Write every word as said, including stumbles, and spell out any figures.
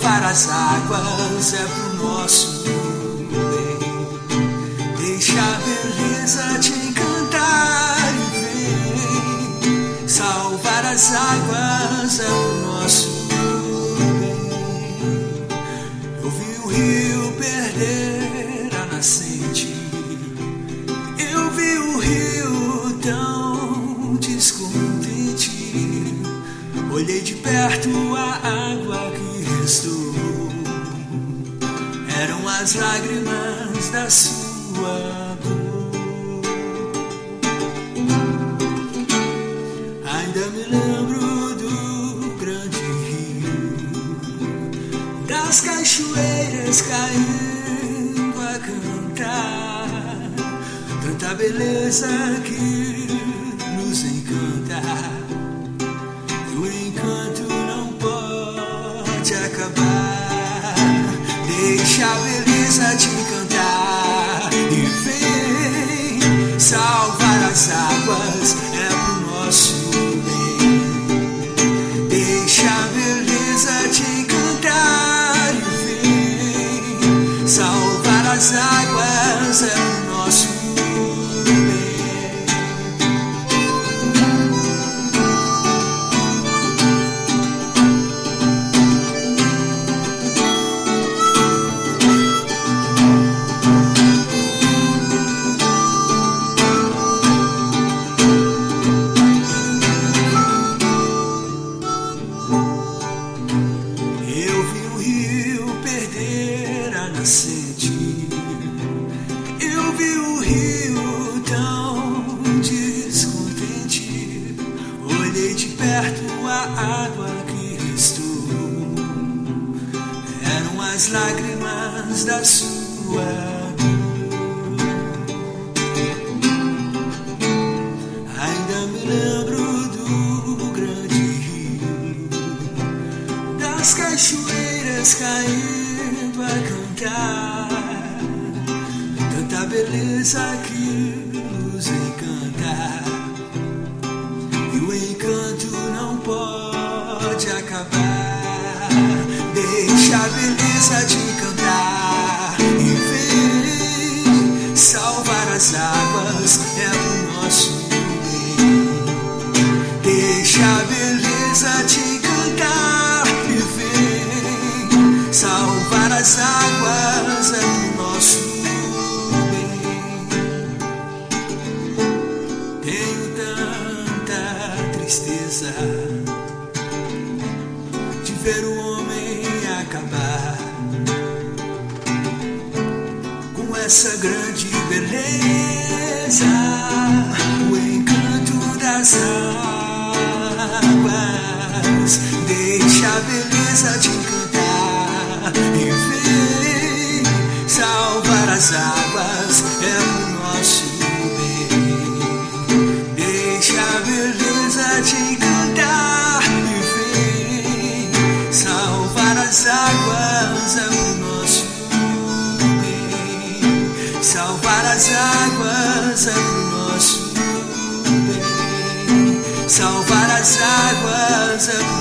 Salvar as águas é pro nosso bem. Deixa a beleza te encantar e vem. Salvar as águas é pro nosso bem. Eu vi o rio perder a nascente. Eu vi o rio tão descontente. Olhei de perto a água que restou. Eram as lágrimas da sua dor. Ainda me lembro do grande rio, das cachoeiras caindo a cantar. Tanta beleza que nos encanta. O encanto não pode acabar. Deixa a beleza te encantar e vem. Salvar as águas é pro nosso bem. Deixa a beleza te encantar e vem. Salvar as águas é pro nosso bem. Eu vi o rio tão descontente. Olhei de perto a água que restou. Eram as lágrimas da sua dor. Ainda me lembro do grande rio, das cachoeiras caindo a cantar. Tanta beleza que nos encanta. E o encanto não pode acabar. Deixa a beleza te encantar e vem. Salvar as águas é pro nosso bem. Deixa a beleza te encantar e vem. Salvar as águas é pro nosso bem. Tenho tanta tristeza de ver o homem acabar com essa grande beleza. O encanto das águas. Deixa a beleza te encantar e vem. Salvar as águas é pro nosso bem. Deixa a beleza te encantar e vem. Salvar as águas é pro nosso bem. Salvar as águas é pro nosso bem. Salvar as águas é pro